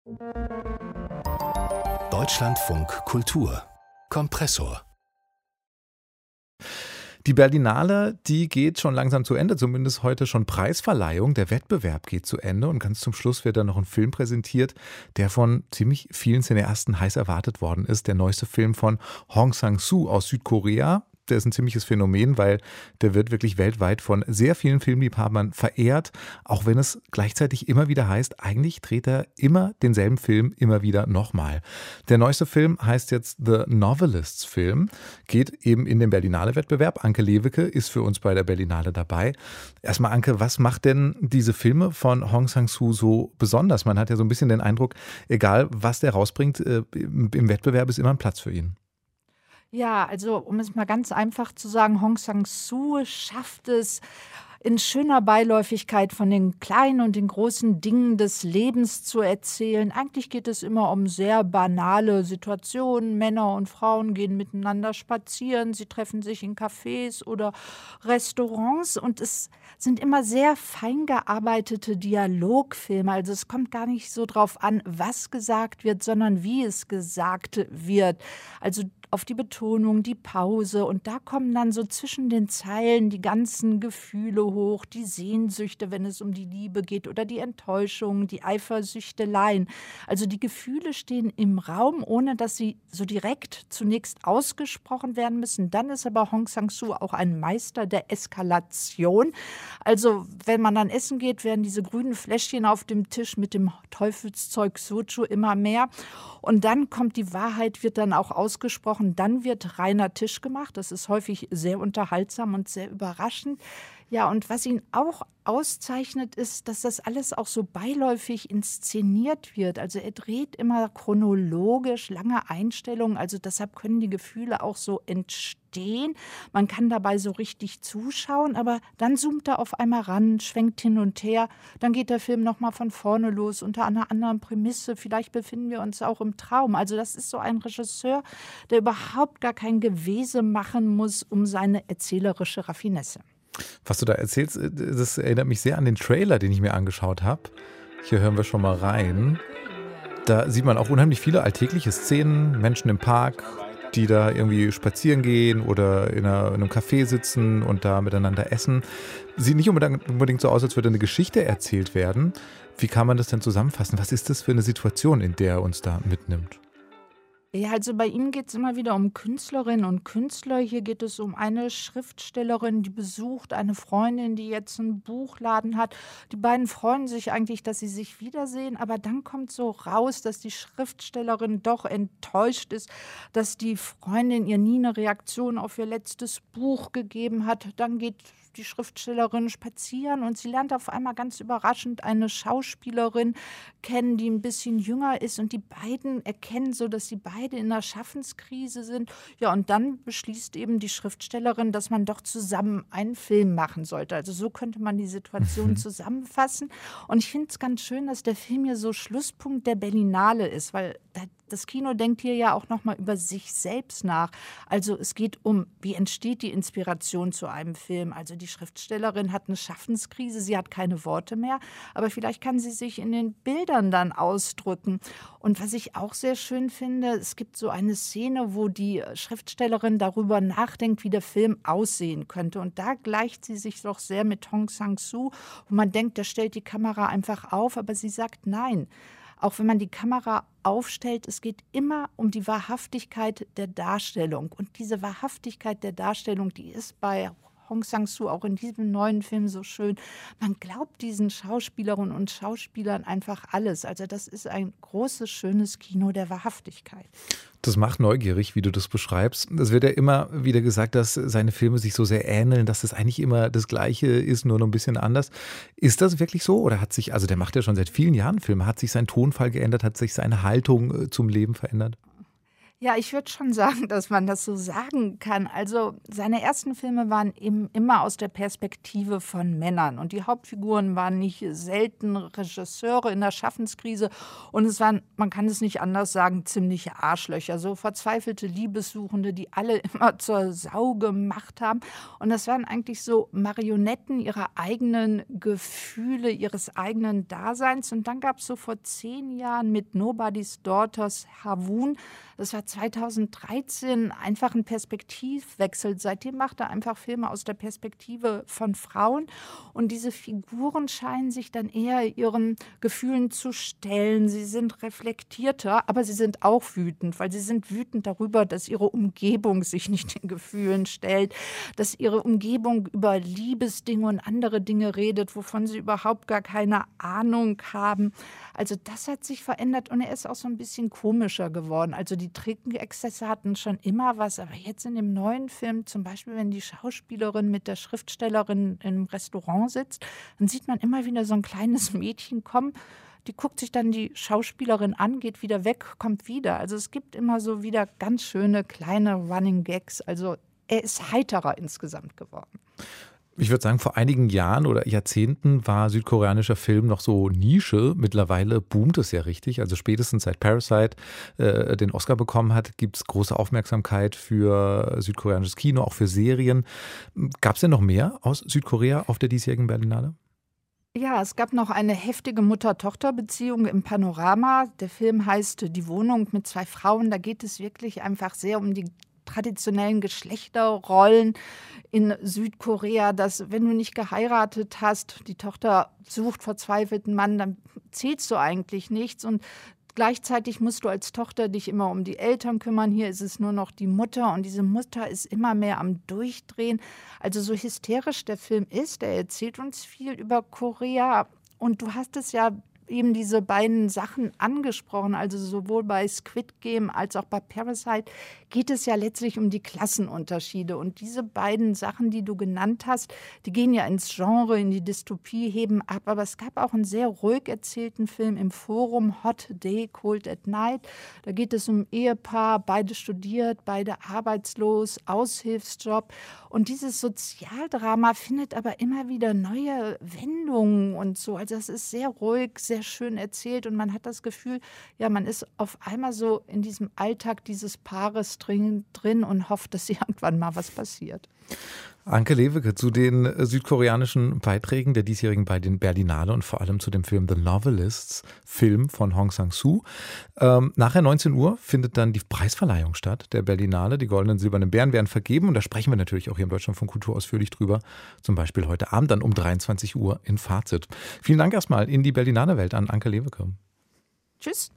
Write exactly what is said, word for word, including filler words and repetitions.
Deutschlandfunk Kultur Kompressor. Die Berlinale, die geht schon langsam zu Ende, zumindest heute schon Preisverleihung. Der Wettbewerb geht zu Ende und ganz zum Schluss wird dann noch ein Film präsentiert, der von ziemlich vielen Cineasten heiß erwartet worden ist. Der neueste Film von Hong Sang-soo aus Südkorea. Der ist ein ziemliches Phänomen, weil der wird wirklich weltweit von sehr vielen Filmliebhabern verehrt, auch wenn es gleichzeitig immer wieder heißt, eigentlich dreht er immer denselben Film immer wieder nochmal. Der neueste Film heißt jetzt The Novelists Film, geht eben in den Berlinale-Wettbewerb. Anke Lewicke ist für uns bei der Berlinale dabei. Erstmal Anke, was macht denn diese Filme von Hong Sang-soo so besonders? Man hat ja so ein bisschen den Eindruck, egal was der rausbringt, im Wettbewerb ist immer ein Platz für ihn. Ja, also um es mal ganz einfach zu sagen, Hong Sang-soo schafft es in schöner Beiläufigkeit von den kleinen und den großen Dingen des Lebens zu erzählen. Eigentlich geht es immer um sehr banale Situationen. Männer und Frauen gehen miteinander spazieren, sie treffen sich in Cafés oder Restaurants und es sind immer sehr fein gearbeitete Dialogfilme. Also es kommt gar nicht so drauf an, was gesagt wird, sondern wie es gesagt wird. Also auf die Betonung, die Pause und da kommen dann so zwischen den Zeilen die ganzen Gefühle hoch, die Sehnsüchte, wenn es um die Liebe geht oder die Enttäuschung, die Eifersüchteleien. Also die Gefühle stehen im Raum, ohne dass sie so direkt zunächst ausgesprochen werden müssen. Dann ist aber Hong Sang-soo auch ein Meister der Eskalation. Also wenn man dann essen geht, werden diese grünen Fläschchen auf dem Tisch mit dem Teufelszeug Soju immer mehr. Und dann kommt die Wahrheit, wird dann auch ausgesprochen. Dann wird reiner Tisch gemacht. Das ist häufig sehr unterhaltsam und sehr überraschend. Ja, und was ihn auch auszeichnet, ist, dass das alles auch so beiläufig inszeniert wird. Also er dreht immer chronologisch lange Einstellungen. Also deshalb können die Gefühle auch so entstehen. Man kann dabei so richtig zuschauen, aber dann zoomt er auf einmal ran, schwenkt hin und her. Dann geht der Film nochmal von vorne los, unter einer anderen Prämisse. Vielleicht befinden wir uns auch im Traum. Also das ist so ein Regisseur, der überhaupt gar kein Gewese machen muss um seine erzählerische Raffinesse. Was du da erzählst, das erinnert mich sehr an den Trailer, den ich mir angeschaut habe. Hier hören wir schon mal rein. Da sieht man auch unheimlich viele alltägliche Szenen, Menschen im Park, die da irgendwie spazieren gehen oder in, einer, in einem Café sitzen und da miteinander essen. Sieht nicht unbedingt, unbedingt so aus, als würde eine Geschichte erzählt werden. Wie kann man das denn zusammenfassen? Was ist das für eine Situation, in der er uns da mitnimmt? Ja, also bei ihm geht es immer wieder um Künstlerinnen und Künstler. Hier geht es um eine Schriftstellerin, die besucht eine Freundin, die jetzt einen Buchladen hat. Die beiden freuen sich eigentlich, dass sie sich wiedersehen, aber dann kommt so raus, dass die Schriftstellerin doch enttäuscht ist, dass die Freundin ihr nie eine Reaktion auf ihr letztes Buch gegeben hat. Dann geht die Schriftstellerin spazieren und sie lernt auf einmal ganz überraschend eine Schauspielerin kennen, die ein bisschen jünger ist und die beiden erkennen so, dass sie beide in einer Schaffenskrise sind. Ja, und dann beschließt eben die Schriftstellerin, dass man doch zusammen einen Film machen sollte. Also so könnte man die Situation mhm. zusammenfassen. Und ich finde es ganz schön, dass der Film hier so Schlusspunkt der Berlinale ist, weil da das Kino denkt hier ja auch nochmal über sich selbst nach. Also es geht um, wie entsteht die Inspiration zu einem Film. Also die Schriftstellerin hat eine Schaffenskrise, sie hat keine Worte mehr, aber vielleicht kann sie sich in den Bildern dann ausdrücken. Und was ich auch sehr schön finde, es gibt so eine Szene, wo die Schriftstellerin darüber nachdenkt, wie der Film aussehen könnte. Und da gleicht sie sich doch sehr mit Hong Sang-soo, wo man denkt, der stellt die Kamera einfach auf, aber sie sagt nein. Auch wenn man die Kamera aufstellt, es geht immer um die Wahrhaftigkeit der Darstellung. Und diese Wahrhaftigkeit der Darstellung, die ist bei Hong Sang-soo auch in diesem neuen Film so schön. Man glaubt diesen Schauspielerinnen und Schauspielern einfach alles. Also das ist ein großes, schönes Kino der Wahrhaftigkeit. Das macht neugierig, wie du das beschreibst. Es wird ja immer wieder gesagt, dass seine Filme sich so sehr ähneln, dass das eigentlich immer das Gleiche ist, nur noch ein bisschen anders. Ist das wirklich so? Oder hat sich, also der macht ja schon seit vielen Jahren Filme, hat sich sein Tonfall geändert, hat sich seine Haltung zum Leben verändert? Ja, ich würde schon sagen, dass man das so sagen kann. Also seine ersten Filme waren eben immer aus der Perspektive von Männern. Und die Hauptfiguren waren nicht selten Regisseure in der Schaffenskrise. Und es waren, man kann es nicht anders sagen, ziemliche Arschlöcher. So verzweifelte Liebessuchende, die alle immer zur Sau gemacht haben. Und das waren eigentlich so Marionetten ihrer eigenen Gefühle, ihres eigenen Daseins. Und dann gab es so vor zehn Jahren mit Nobody's Daughters Havun, das war zweitausenddreizehn, einfach ein Perspektivwechsel. Seitdem macht er einfach Filme aus der Perspektive von Frauen. Und diese Figuren scheinen sich dann eher ihren Gefühlen zu stellen. Sie sind reflektierter, aber sie sind auch wütend, weil sie sind wütend darüber, dass ihre Umgebung sich nicht den Gefühlen stellt, dass ihre Umgebung über Liebesdinge und andere Dinge redet, wovon sie überhaupt gar keine Ahnung haben. Also das hat sich verändert und er ist auch so ein bisschen komischer geworden. Also die Trinkexzesse hatten schon immer was, aber jetzt in dem neuen Film, zum Beispiel, wenn die Schauspielerin mit der Schriftstellerin im Restaurant sitzt, dann sieht man immer wieder so ein kleines Mädchen kommen, die guckt sich dann die Schauspielerin an, geht wieder weg, kommt wieder. Also es gibt immer so wieder ganz schöne kleine Running Gags. Also er ist heiterer insgesamt geworden. Ich würde sagen, vor einigen Jahren oder Jahrzehnten war südkoreanischer Film noch so Nische. Mittlerweile boomt es ja richtig. Also spätestens seit Parasite äh, den Oscar bekommen hat, gibt es große Aufmerksamkeit für südkoreanisches Kino, auch für Serien. Gab es denn noch mehr aus Südkorea auf der diesjährigen Berlinale? Ja, es gab noch eine heftige Mutter-Tochter-Beziehung im Panorama. Der Film heißt Die Wohnung mit zwei Frauen. Da geht es wirklich einfach sehr um die traditionellen Geschlechterrollen in Südkorea, dass wenn du nicht geheiratet hast, die Tochter sucht verzweifelt einen Mann, dann zählst du eigentlich nichts und gleichzeitig musst du als Tochter dich immer um die Eltern kümmern. Hier ist es nur noch die Mutter und diese Mutter ist immer mehr am Durchdrehen. Also so hysterisch der Film ist, der erzählt uns viel über Korea und du hast es ja eben diese beiden Sachen angesprochen, also sowohl bei Squid Game als auch bei Parasite geht es ja letztlich um die Klassenunterschiede und diese beiden Sachen, die du genannt hast, die gehen ja ins Genre, in die Dystopie, heben ab, aber es gab auch einen sehr ruhig erzählten Film im Forum, Hot Day, Cold at Night, da geht es um ein Ehepaar, beide studiert, beide arbeitslos, Aushilfsjob und dieses Sozialdrama findet aber immer wieder neue Wendungen und so, also es ist sehr ruhig, sehr sehr schön erzählt und man hat das Gefühl, ja, man ist auf einmal so in diesem Alltag dieses Paares drin, drin und hofft, dass irgendwann mal was passiert. Anke Lewicke zu den südkoreanischen Beiträgen der diesjährigen bei den Berlinale und vor allem zu dem Film The Novelists, Film von Hong Sang-soo. Ähm, nachher neunzehn Uhr findet dann die Preisverleihung statt der Berlinale. Die goldenen, silbernen Bären werden vergeben und da sprechen wir natürlich auch hier im Deutschlandfunk Kultur ausführlich drüber. Zum Beispiel heute Abend dann um dreiundzwanzig Uhr in Fazit. Vielen Dank erstmal in die Berlinale Welt an Anke Lewicke. Tschüss.